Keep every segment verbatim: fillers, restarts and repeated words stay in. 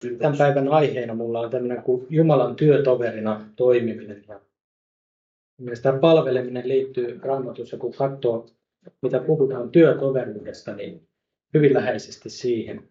Tämän päivän aiheena mulla on tämmöinen kuin Jumalan työtoverina toimiminen. Ja mielestäni palveleminen liittyy Raamatussa, kun katsoo, mitä puhutaan työtoveriudesta, niin hyvin läheisesti siihen.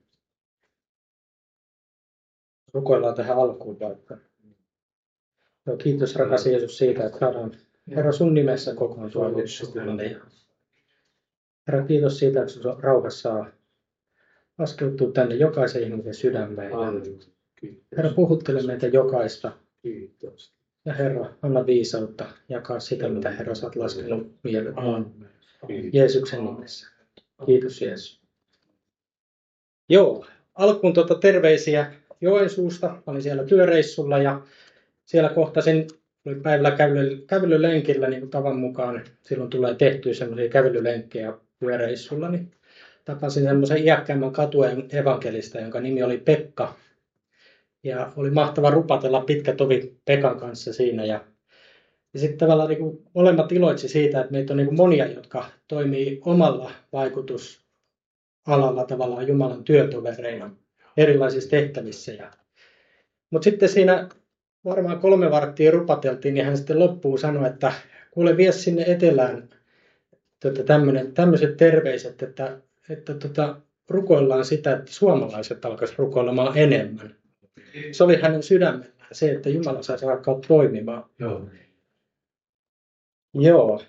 Rukoillaan tähän alkuun vaikka. No, kiitos rakas Jeesus siitä, että saadaan Herra sun nimessä kokoontua yhdessä. Herra, kiitos siitä, että sun rauhassa saa askeutua tänne jokaisen ihmisen sydämeen. Herra, puhuttele meitä jokaista. Kiitos. Ja Herra, anna viisautta jakaa sitä, mitä Herra sä oot laskenut mieleen. Jeesuksen nimessä. Kiitos Jeesus. Joo, alkuun tuota terveisiä Joensuusta. Mä olin siellä työreissulla ja siellä kohtasin, olin päivällä kävely, kävelylenkillä niin kuin tavan mukaan. Silloin tulee tehtyä semmoisia kävelylenkkejä työreissulla. Niin tapasin semmoisen iäkkäämmän katuen evankelista, jonka nimi oli Pekka. Ja oli mahtava rupatella pitkä tovi Pekan kanssa siinä. Ja, ja sitten tavallaan niin kuin molemmat iloitsi siitä, että meitä on niin kuin monia, jotka toimii omalla vaikutusalalla tavallaan Jumalan työtovereina erilaisissa tehtävissä. Ja, mutta sitten siinä varmaan kolme varttia rupateltiin, niin hän sitten loppuun sanoi, että kuule, vie sinne etelään tota, tämmöiset terveiset, että, että tota, rukoillaan sitä, että suomalaiset alkaisivat rukoilemaan enemmän. Se oli hänen sydämellään se, että Jumala saisi alkaa toimimaan. Joo. Joo.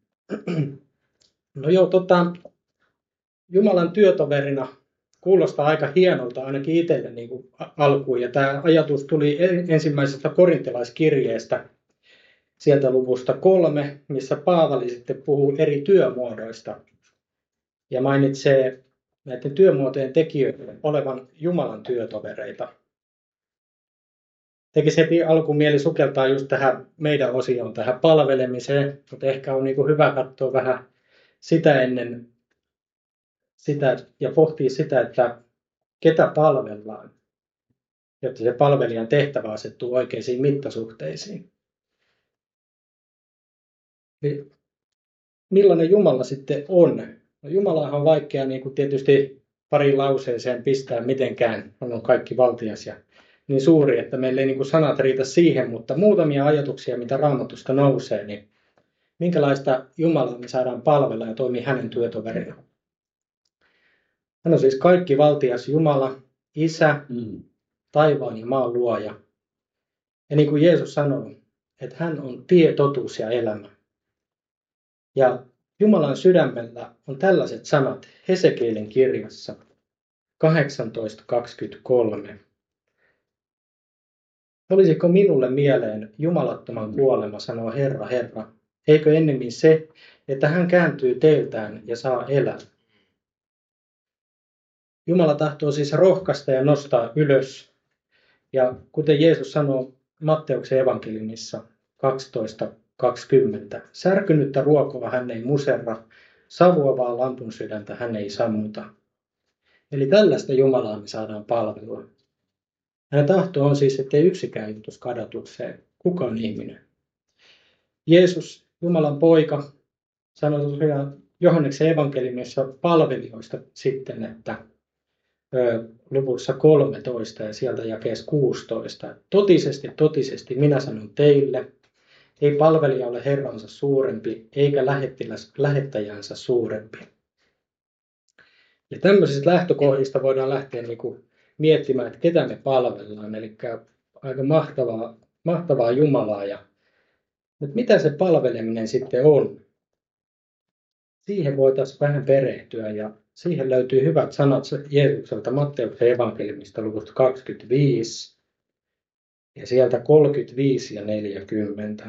No joo, tota, Jumalan työtoverina kuulostaa aika hienolta ainakin itselle niin kuin alkuun. Ja tämä ajatus tuli ensimmäisestä korintilaiskirjeestä sieltä luvusta kolme, missä Paavali sitten puhuu eri työmuodoista. Ja mainitsee näiden työmuotojen tekijöiden olevan Jumalan työtovereita. Tekisi heti alkuun mieli sukeltaa just tähän meidän osioon, tähän palvelemiseen, mutta ehkä on niin kuin hyvä katsoa vähän sitä ennen sitä ja pohtia sitä, että ketä palvellaan, jotta se palvelijan tehtävä asettuu oikeisiin mittasuhteisiin. Niin millainen Jumala sitten on? No, Jumalahan on vaikea niin kuin tietysti pari lauseeseen pistää mitenkään, on kaikki valtias ja niin suuri, että meillä ei niin kuin sanat riitä siihen, mutta muutamia ajatuksia, mitä Raamatusta nousee, niin minkälaista Jumalaa me saadaan palvella ja toimii hänen työtoverina. Hän on siis kaikki valtias Jumala, Isä, mm. taivaan ja maan luoja. Ja niin kuin Jeesus sanoi, että hän on tie, totuus ja elämä. Ja Jumalan sydämellä on tällaiset sanat Hesekielin kirjassa kahdeksantoista kaksikymmentäkolme. Olisiko minulle mieleen jumalattoman kuolema, sanoo Herra, Herra, eikö ennemmin se, että hän kääntyy teiltään ja saa elää? Jumala tahtoo siis rohkaista ja nostaa ylös. Ja kuten Jeesus sanoo Matteuksen evankeliumissa kaksitoista kaksikymmentä, särkynyttä ruokoa hän ei muserra, savuavaa lampun sydäntä hän ei sammuta. Eli tällaista Jumalaa me saadaan palvelua. Hänen tahto on siis, ettei yksikään jutus kadatukseen. Kuka on ihminen? Jeesus, Jumalan poika, sanoi tosiaan Johanneksen evankeliumissa palvelijoista sitten, että ö, luvussa kolmetoista ja sieltä jakeessa kuusitoista. Totisesti, totisesti minä sanon teille, ei palvelija ole herransa suurempi, eikä lähettiläs lähettäjänsä suurempi. Ja tämmöisistä lähtökohdista voidaan lähteä niin kuin miettimään, että ketä me palvellaan. Eli aika mahtavaa, mahtavaa Jumalaa. Ja, mutta mitä se palveleminen sitten on? Siihen voitaisiin vähän perehtyä ja siihen löytyy hyvät sanat Jeesukselta Matteuksen evankeliumista luvusta kaksikymmentäviisi ja sieltä kolmekymmentäviisi ja neljäkymmentä.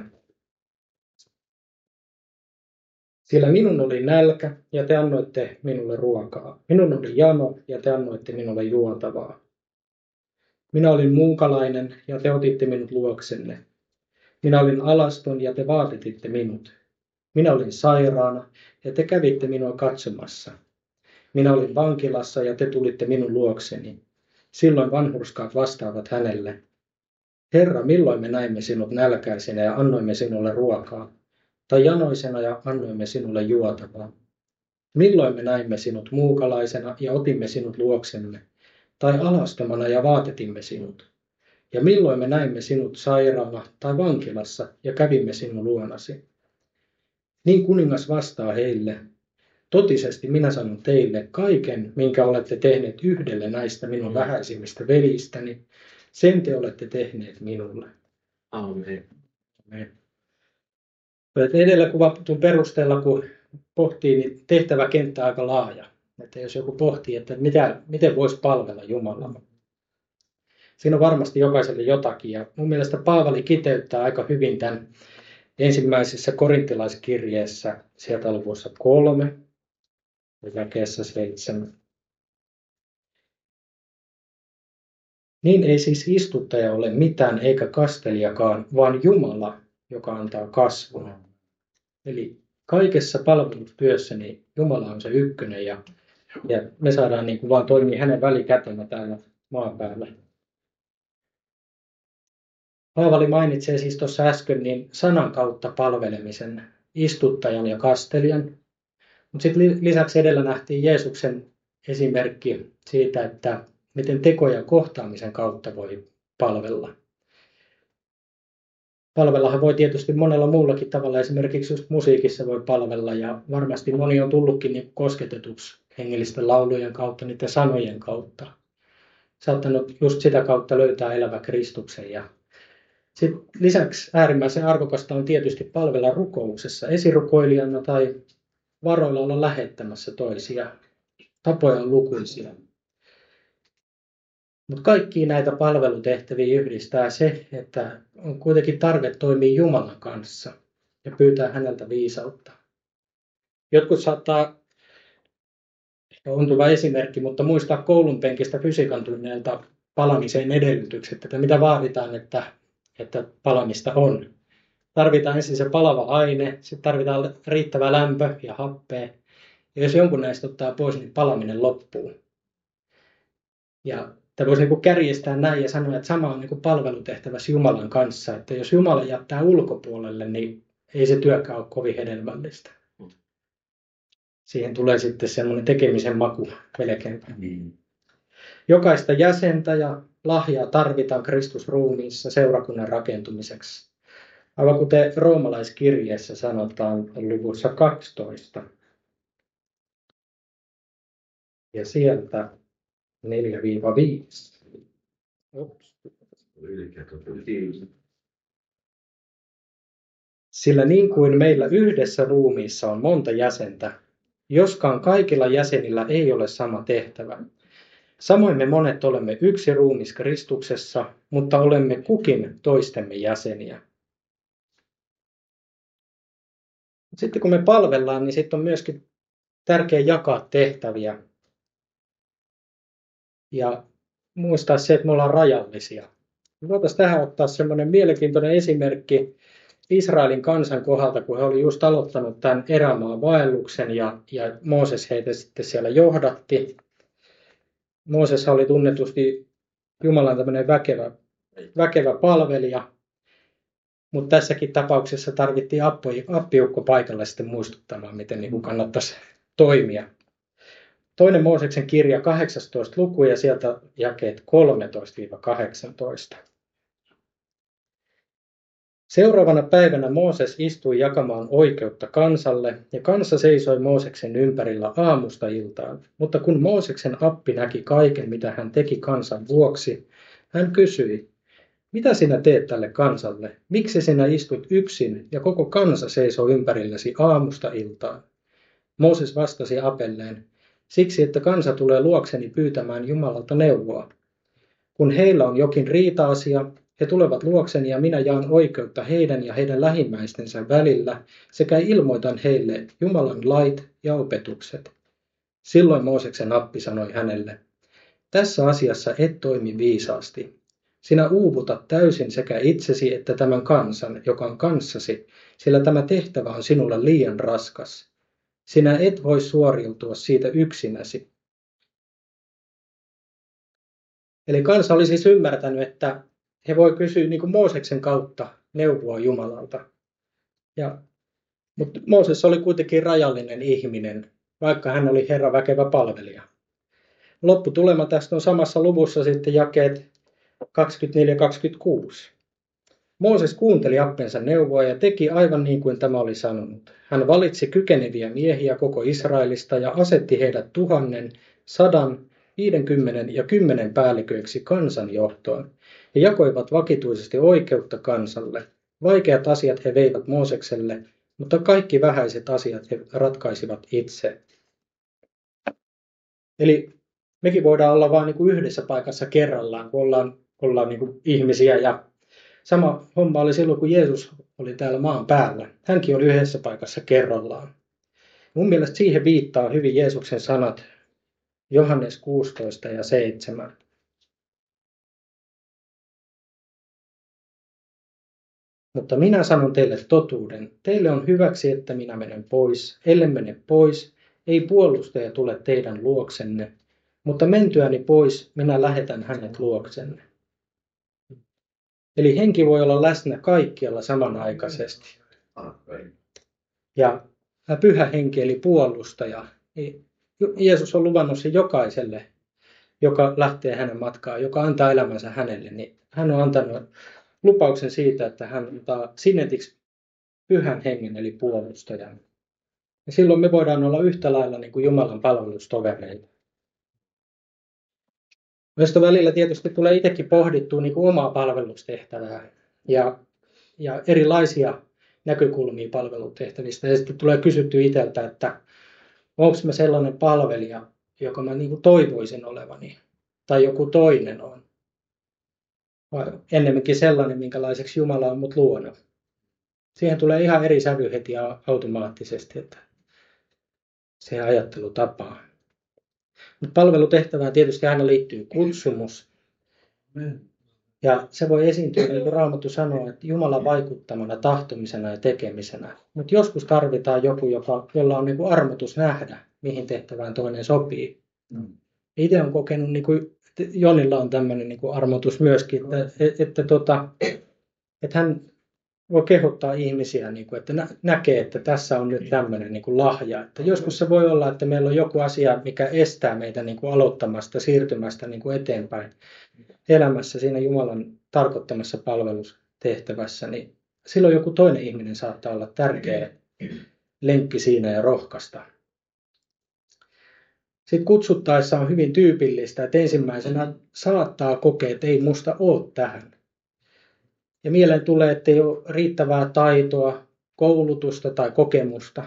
Sillä minun oli nälkä, ja te annoitte minulle ruokaa. Minun oli jano, ja te annoitte minulle juotavaa. Minä olin muukalainen, ja te otitte minut luoksenne. Minä olin alaston, ja te vaatititte minut. Minä olin sairaana, ja te kävitte minua katsomassa. Minä olin vankilassa, ja te tulitte minun luokseni. Silloin vanhurskaat vastaavat hänelle. Herra, milloin me näimme sinut nälkäisenä ja annoimme sinulle ruokaa? Tai janoisena ja annoimme sinulle juotavaa. Milloin me näimme sinut muukalaisena ja otimme sinut luoksemme, tai alastomana ja vaatetimme sinut? Ja milloin me näimme sinut sairaana tai vankilassa ja kävimme sinun luonasi? Niin kuningas vastaa heille, totisesti minä sanon teille, kaiken, minkä olette tehneet yhdelle näistä minun vähäisimmistä veljistäni, sen te olette tehneet minulle. Amen. Amen. Edellä kuvatun perusteella, kun pohtii, niin tehtäväkenttä on aika laaja. Että jos joku pohtii, että mitä, miten voisi palvella Jumalaa. Siinä on varmasti jokaiselle jotakin. Ja mun mielestä Paavali kiteyttää aika hyvin tämän ensimmäisessä korintilaiskirjeessä sieltä luvussa kolme ja jakeessa seitsemän. Niin ei siis istuttaja ole mitään eikä kastelijakaan, vaan Jumala, joka antaa kasvun. Eli kaikessa palvelustyössä niin Jumala on se ykkönen ja, ja me saadaan niin kuin vaan toimia hänen välikätenä täällä maan päällä. Paavali mainitsee siis tuossa äsken niin sanan kautta palvelemisen, istuttajan ja kastelijan. Mutta sitten lisäksi edellä nähtiin Jeesuksen esimerkki siitä, että miten tekoja kohtaamisen kautta voi palvella. Palvellahan voi tietysti monella muullakin tavalla, esimerkiksi just musiikissa voi palvella ja varmasti moni on tullutkin niin kosketetuksi hengellisten laulujen kautta, niiden sanojen kautta. Saattanut just sitä kautta löytää elävä Kristuksen. Ja sitten lisäksi äärimmäisen arvokasta on tietysti palvella rukouksessa esirukoilijana tai varoilla olla lähettämässä toisia. Tapoja on lukuisia. Mutta kaikkia näitä palvelutehtäviä yhdistää se, että on kuitenkin tarve toimia Jumalan kanssa ja pyytää häneltä viisautta. Jotkut saattaa, ontuva esimerkki, mutta muistaa koulun penkistä fysiikan tunneilta palamiseen edellytykset, että mitä vaaditaan, että, että palamista on. Tarvitaan ensin se palava aine, sitten tarvitaan riittävä lämpö ja happea. Ja jos jonkun näistä ottaa pois, niin palaminen loppuu. Ja tämä voisi niin kärjistää näin ja sanoa, että sama on niin palvelutehtävässä Jumalan kanssa. Että jos Jumala jättää ulkopuolelle, niin ei se työkään ole kovin hedelmällistä. Siihen tulee sitten semmoinen tekemisen maku melkein. Mm. Jokaista jäsentä ja lahjaa tarvitaan Kristusruumiissa seurakunnan rakentumiseksi. Aivan kuten roomalaiskirjeessä sanotaan luvussa kaksitoista. Ja sieltä neljä viisi. Sillä niin kuin meillä yhdessä ruumiissa on monta jäsentä, joskaan kaikilla jäsenillä ei ole sama tehtävä. Samoin me monet olemme yksi ruumis Kristuksessa, mutta olemme kukin toistemme jäseniä. Sitten kun me palvellaan, niin sitten on myöskin tärkeää jakaa tehtäviä. Ja muistaa se, että me ollaan rajallisia. Voitaisiin tähän ottaa semmoinen mielenkiintoinen esimerkki Israelin kansan kohdalta, kun he oli just aloittanut tämän erämaan vaelluksen ja, ja Mooses heitä sitten siellä johdatti. Mooses oli tunnetusti Jumalan tämmöinen väkevä, väkevä palvelija, mutta tässäkin tapauksessa tarvittiin appiukko paikalle sitten muistuttamaan, miten niin kuin kannattaisi toimia. Toinen Mooseksen kirja kahdeksastoista luku ja sieltä jakeet kolmetoista kahdeksantoista. Seuraavana päivänä Mooses istui jakamaan oikeutta kansalle ja kansa seisoi Mooseksen ympärillä aamusta iltaan. Mutta kun Mooseksen appi näki kaiken, mitä hän teki kansan vuoksi, hän kysyi, mitä sinä teet tälle kansalle? Miksi sinä istut yksin ja koko kansa seisoo ympärilläsi aamusta iltaan? Mooses vastasi apelleen, siksi että kansa tulee luokseni pyytämään Jumalalta neuvoa. Kun heillä on jokin riita-asia, he tulevat luokseni ja minä jaan oikeutta heidän ja heidän lähimmäistensä välillä sekä ilmoitan heille Jumalan lait ja opetukset. Silloin Mooseksen appi sanoi hänelle, tässä asiassa et toimi viisaasti. Sinä uuvutat täysin sekä itsesi että tämän kansan, joka on kanssasi, sillä tämä tehtävä on sinulle liian raskas. Sinä et voi suoriutua siitä yksinäsi. Eli kansa oli siis ymmärtänyt, että he voi kysyä niin kuin Mooseksen kautta neuvoa Jumalalta. Ja, mutta Mooses oli kuitenkin rajallinen ihminen, vaikka hän oli Herran väkevä palvelija. Lopputulema tästä on samassa luvussa sitten jakeet kaksikymmentäneljä kaksikymmentäkuusi. Mooses kuunteli appensa neuvoa ja teki aivan niin kuin tämä oli sanonut. Hän valitsi kykeneviä miehiä koko Israelista ja asetti heidät tuhannen, sadan, viidenkymmenen ja kymmenen päälliköiksi kansanjohtoon. He jakoivat vakituisesti oikeutta kansalle. Vaikeat asiat he veivät Moosekselle, mutta kaikki vähäiset asiat he ratkaisivat itse. Eli mekin voidaan olla vain niin kuin yhdessä paikassa kerrallaan, kun ollaan, ollaan niin kuin ihmisiä. Ja sama homma oli silloin, kun Jeesus oli täällä maan päällä. Hänkin oli yhdessä paikassa kerrallaan. Mun mielestä siihen viittaa hyvin Jeesuksen sanat Johannes kuusitoista ja seitsemän. Mutta minä sanon teille totuuden. Teille on hyväksi, että minä menen pois. Ellen mene pois, ei puolustaja tule teidän luoksenne. Mutta mentyäni pois, minä lähetän hänet luoksenne. Eli henki voi olla läsnä kaikkialla samanaikaisesti. Ja pyhä henki eli puolustaja. Jeesus on luvannut sen jokaiselle, joka lähtee hänen matkaan, joka antaa elämänsä hänelle. Niin hän on antanut lupauksen siitä, että hän antaa sinetiksi pyhän hengen eli puolustajan. Ja silloin me voidaan olla yhtä lailla niin kuin Jumalan palvelustovereita. Myös välillä tietysti tulee itsekin pohdittua niin kuin omaa palvelustehtävää ja, ja erilaisia näkökulmia palvelutehtävistä. Ja sitten tulee kysytty itseltä, että onko mä sellainen palvelija, joka mä niin kuin toivoisin olevani, tai joku toinen on. Vai ennemminkin sellainen, minkälaiseksi Jumala on mut luonut. Siihen tulee ihan eri sävy heti automaattisesti, että se ajattelutapaa. Mutta palvelutehtävään tietysti aina liittyy kutsumus. Ja se voi esiintyä, niin kuin Raamattu sanoo, että Jumalan vaikuttamana, tahtomisena ja tekemisenä. Mutta joskus tarvitaan joku, joka, jolla on niin kuin armotus nähdä, mihin tehtävään toinen sopii. Mm. Itse olen kokenut, niin kuin Jonilla on tämmöinen niin kuin armotus myöskin, että, että, että, tota, että hän voi kehottaa ihmisiä, niin kuin, että nä- näkee, että tässä on nyt tämmöinen niin kuin lahja. Että joskus se voi olla, että meillä on joku asia, mikä estää meitä niin kuin aloittamasta, siirtymästä niin kuin eteenpäin elämässä siinä Jumalan tarkoittamassa palvelustehtävässä. Niin silloin joku toinen ihminen saattaa olla tärkeä lenkki siinä ja rohkaista. Sitten kutsuttaessa on hyvin tyypillistä, että ensimmäisenä saattaa kokea, että ei musta ole tähän. Ja mieleen tulee, että ei ole riittävää taitoa, koulutusta tai kokemusta.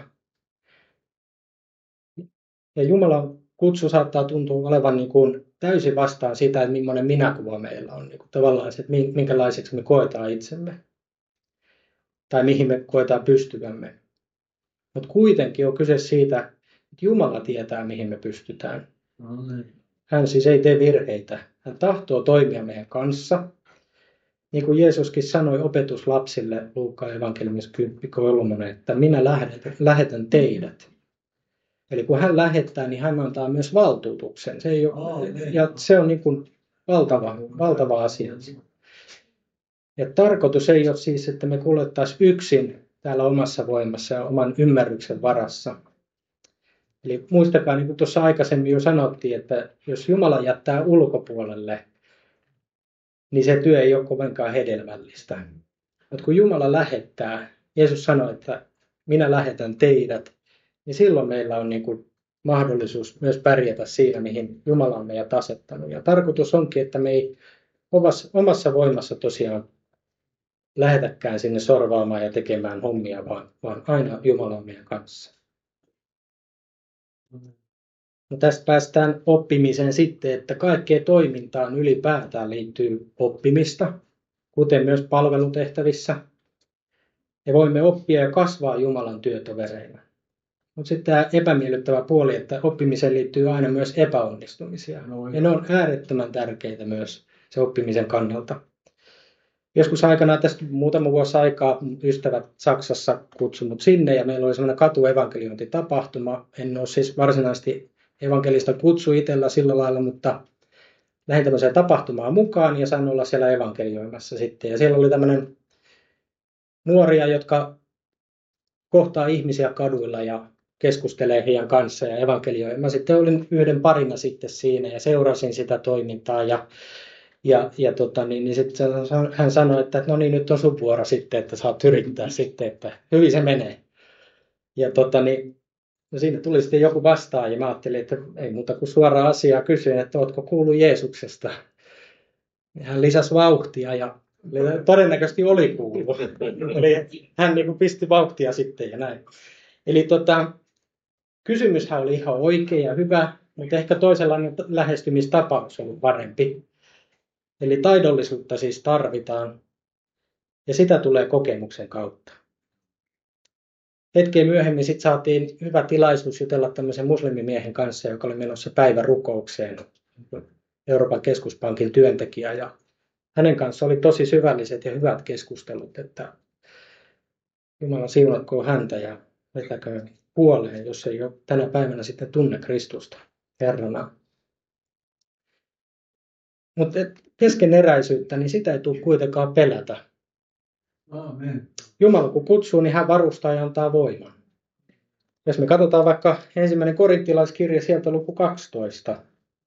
Ja Jumalan kutsu saattaa tuntua olevan niin kuin täysin vastaan sitä, että millainen minäkuva meillä on. Niin kuin tavallaan se, että minkälaiseksi me koetaan itsemme. Tai mihin me koetaan pystyvämme. Mutta kuitenkin on kyse siitä, että Jumala tietää, mihin me pystytään. Hän siis ei tee virheitä. Hän tahtoo toimia meidän kanssa. Niin kuin Jeesuskin sanoi opetuslapsille Luukkaan evankeliumissa kymmenen kolme, että minä lähetän, lähetän teidät. Eli kun hän lähettää, niin hän antaa myös valtuutuksen. Se ei ole, ja se on niin kuin valtava, valtava asia. Ja tarkoitus ei ole siis, että me kuljettaisiin yksin täällä omassa voimassa ja oman ymmärryksen varassa. Eli muistakaa, niin kuin tuossa aikaisemmin jo sanottiin, että jos Jumala jättää ulkopuolelle, niin se työ ei ole kovinkaan hedelmällistä. Mutta kun Jumala lähettää, Jeesus sanoi, että minä lähetän teidät, niin silloin meillä on niin kuin mahdollisuus myös pärjätä siinä, mihin Jumala on meidät asettanut. Ja tarkoitus onkin, että me ei omassa voimassa tosiaan lähetäkään sinne sorvaamaan ja tekemään hommia, vaan, vaan aina Jumala on meidän kanssa. No tästä päästään oppimiseen sitten, että kaikkeen toimintaan ylipäätään liittyy oppimista, kuten myös palvelutehtävissä. Ja voimme oppia ja kasvaa Jumalan työtovereina. Mutta sitten tämä epämiellyttävä puoli, että oppimiseen liittyy aina myös epäonnistumisia. Ja ne on äärettömän tärkeitä myös se oppimisen kannalta. Joskus aikanaan, tästä muutama vuosi aikaa, ystävät Saksassa kutsunut sinne ja meillä oli semmoinen katuevankeliointitapahtuma. En ole siis varsinaisesti evankelista kutsu itsellä sillä lailla, mutta lähdin tämmöiseen tapahtumaan mukaan ja sain olla siellä evankelioimassa sitten. Ja siellä oli tämmöinen nuoria, jotka kohtaa ihmisiä kaduilla ja keskustelee heidän kanssa ja evankelioi. Mä sitten olin yhden parina sitten siinä ja seurasin sitä toimintaa ja, ja, ja tota, niin, niin sitten hän sanoi, että no niin, nyt on sun vuoro sitten, että saat yrittää sitten, että hyvin se menee. Ja tota, niin, no siinä tuli sitten joku vastaan ja mä ajattelin, että ei muuta kuin suoraan asiaa kysyin, että ootko kuullut Jeesuksesta. Hän lisäsi vauhtia ja todennäköisesti oli kuullut. Eli hän niin kuin pisti vauhtia sitten ja näin. Eli tota, kysymyshän oli ihan oikea ja hyvä, mutta ehkä toisenlainen lähestymistapa olisi ollut parempi. Eli taidollisuutta siis tarvitaan ja sitä tulee kokemuksen kautta. Hetkeä myöhemmin sitten saatiin hyvä tilaisuus jutella tämmöisen muslimimiehen kanssa, joka oli menossa päivärukoukseen, Euroopan keskuspankin työntekijä. Ja hänen kanssa oli tosi syvälliset ja hyvät keskustelut, että Jumala siunatkoon häntä ja vetäköön puoleen, jos ei ole tänä päivänä sitten tunne Kristusta Herrana. Mutta keskeneräisyyttä, niin sitä ei tule kuitenkaan pelätä. Amen. Jumala kun kutsuu, niin hän varustaa ja antaa voiman. Jos me katsotaan vaikka ensimmäinen korinttilaiskirja sieltä luku kaksitoista,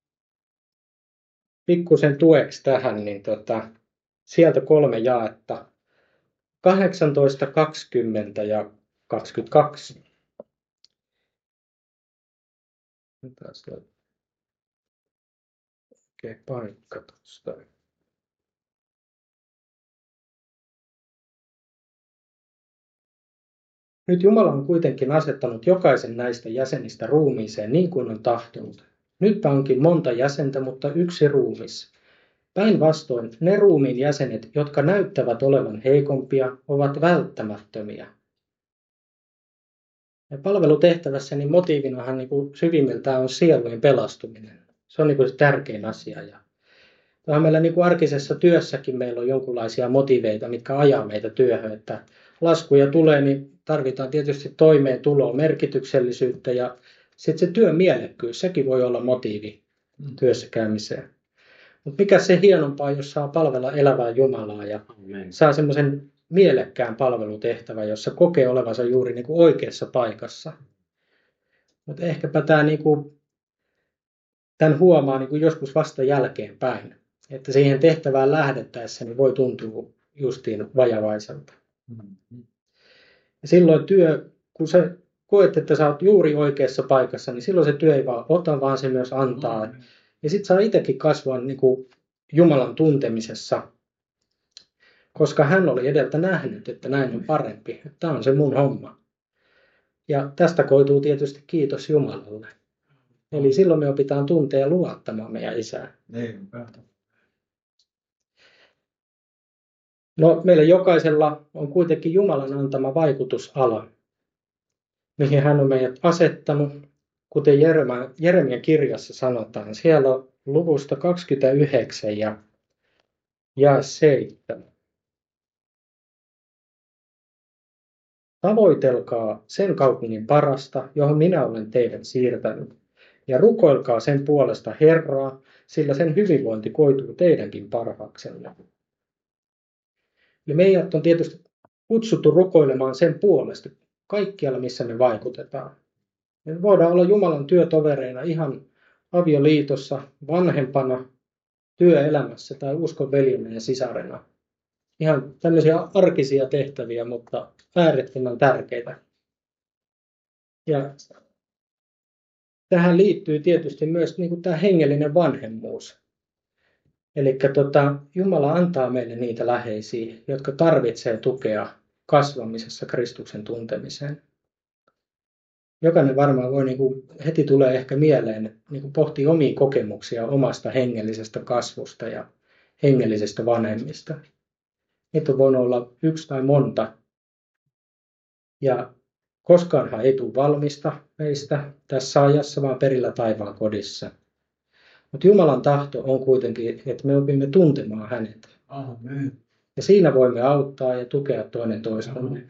pikkusen tueksi tähän, niin tota, sieltä kolme jaetta, kahdeksantoista, kaksikymmentä ja kaksikymmentäkaksi. Mitäs toi oikea paikka tuosta. Nyt Jumala on kuitenkin asettanut jokaisen näistä jäsenistä ruumiiseen niin kuin on tahtonut. Nyt onkin monta jäsentä, mutta yksi ruumis. Päinvastoin ne ruumiin jäsenet, jotka näyttävät olevan heikompia, ovat välttämättömiä. Ja palvelutehtävässä niin motiivinahan niin kuin syvimmiltään on sielujen pelastuminen. Se on niin kuin se tärkein asia. Ja meillä niin kuin arkisessa työssäkin meillä on jonkinlaisia motiveita, mitkä ajaa meitä työhön. Että laskuja tulee, niin tarvitaan tietysti toimeentuloa, merkityksellisyyttä ja sitten se työn mielekkyys, sekin voi olla motiivi työssä käymiseen. Mutta mikä se hienompaa, jos saa palvella elävää Jumalaa ja Amen. Saa semmoisen mielekkään palvelutehtävän, jossa kokee olevansa juuri niin kuin oikeassa paikassa. Mutta ehkäpä tämä niin kuin, tämän huomaa niin kuin joskus vasta jälkeenpäin, että siihen tehtävään lähdettäessä niin voi tuntua justiin vajavaiselta. Mm-hmm. Ja silloin työ, kun sä koet, että sä oot juuri oikeassa paikassa, niin silloin se työ ei vaan ota, vaan se myös antaa. Mm-hmm. Ja sit saa itsekin kasvaa niin kuin Jumalan tuntemisessa, koska hän oli edeltä nähnyt, että näin on parempi. Tämä on se mun homma. Ja tästä koituu tietysti kiitos Jumalalle. Eli silloin me opitaan tuntea ja luottamaan meidän Isään. No, meillä jokaisella on kuitenkin Jumalan antama vaikutusala, mihin hän on meidät asettanut. Kuten Jeremian kirjassa sanotaan, siellä on luvusta kaksikymmentäyhdeksän ja jae seitsemän. Tavoitelkaa sen kaupungin parasta, johon minä olen teidät siirtänyt, ja rukoilkaa sen puolesta Herraa, sillä sen hyvinvointi koituu teidänkin parhaaksenne. Ja meidät on tietysti kutsuttu rukoilemaan sen puolesta kaikkialla, missä me vaikutetaan. Me voidaan olla Jumalan työtovereina ihan avioliitossa, vanhempana, työelämässä tai uskon veljenä ja sisarena. Ihan tämmöisiä arkisia tehtäviä, mutta äärettömän tärkeitä. Ja tähän liittyy tietysti myös niin kuin tämä hengellinen vanhemmuus. Eli tota, Jumala antaa meille niitä läheisiä, jotka tarvitsee tukea kasvamisessa Kristuksen tuntemiseen. Jokainen varmaan voi, niin kuin heti tulee ehkä mieleen, niin kuin pohtii omia kokemuksia omasta hengellisestä kasvusta ja hengellisestä vanhemmista. Niitä on voinut olla yksi tai monta. Ja koskaanhan ei tule valmista meistä tässä ajassa, vaan perillä taivaan kodissa. Mutta Jumalan tahto on kuitenkin, että me opimme tuntemaan hänet. Amen. Ja siinä voimme auttaa ja tukea toinen toistamme.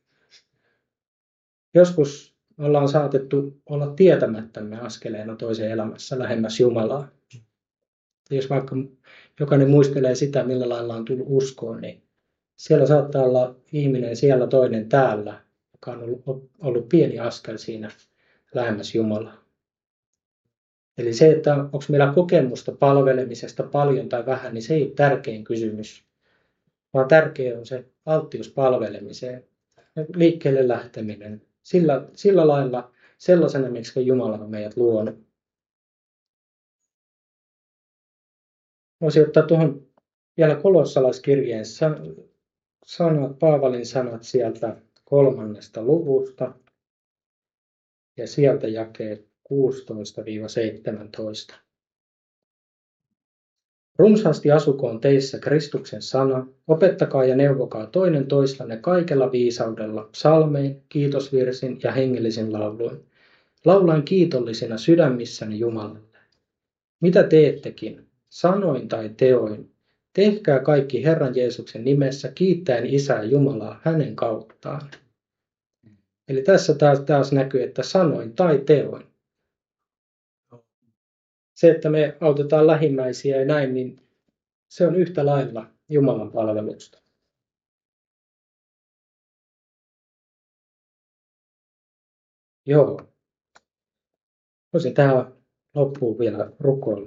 Joskus ollaan saatettu olla tietämättämme askeleena toisen elämässä lähemmäs Jumalaa. Jos vaikka jokainen muistelee sitä, millä lailla on tullut uskoon, niin siellä saattaa olla ihminen siellä toinen täällä, joka on ollut, ollut pieni askel siinä lähemmäs Jumalaa. Eli se, että onko meillä kokemusta palvelemisesta paljon tai vähän, niin se ei ole tärkein kysymys. Vaan tärkeä on se alttius palvelemiseen, liikkeelle lähteminen. Sillä, sillä lailla sellaisena, miksi Jumala on meidät luonut. Voisin ottaa tuohon vielä kolossalaiskirjeen sanat, Paavalin sanat sieltä kolmannesta luvusta ja sieltä jakeet kuusitoista seitsemäntoista. Runsaasti asukoon teissä Kristuksen sana, opettakaa ja neuvokaa toinen toistanne kaikella viisaudella, psalmein, kiitosvirsin ja hengellisin lauluin, laulaen kiitollisina sydämissäni Jumalalle. Mitä teettekin, sanoin tai teoin, tehkää kaikki Herran Jeesuksen nimessä kiittäen Isää Jumalaa hänen kauttaan. Eli tässä taas, taas näkyy, että sanoin tai teoin. Se, että me autetaan lähimmäisiä ja näin, niin se on yhtä lailla Jumalan palvelusta. Joo. Voisin tähän loppuun vielä rukoilla.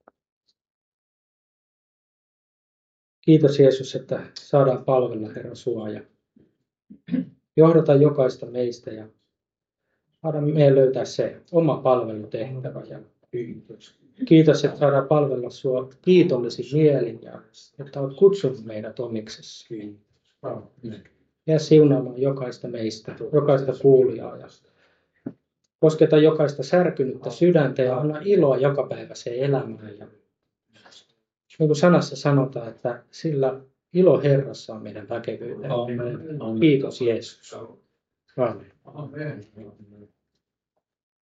Kiitos Jeesus, että saadaan palvella Herra sua ja johdata jokaista meistä ja saada meidän löytää se oma palvelutehtävä. Ja kiitos, että saadaan palvella sua kiitollisin mielin ja että olet kutsunut meidät omiksesi. Ja siunaamaan jokaista meistä, jokaista kuulijaa ja kosketa jokaista särkynyttä sydäntä ja anna iloa jokapäiväiseen elämään. Ja niin kuin sanassa sanotaan, että sillä ilo Herrassa on meidän väkevyyteen. Kiitos Jeesus. Amen. Amen.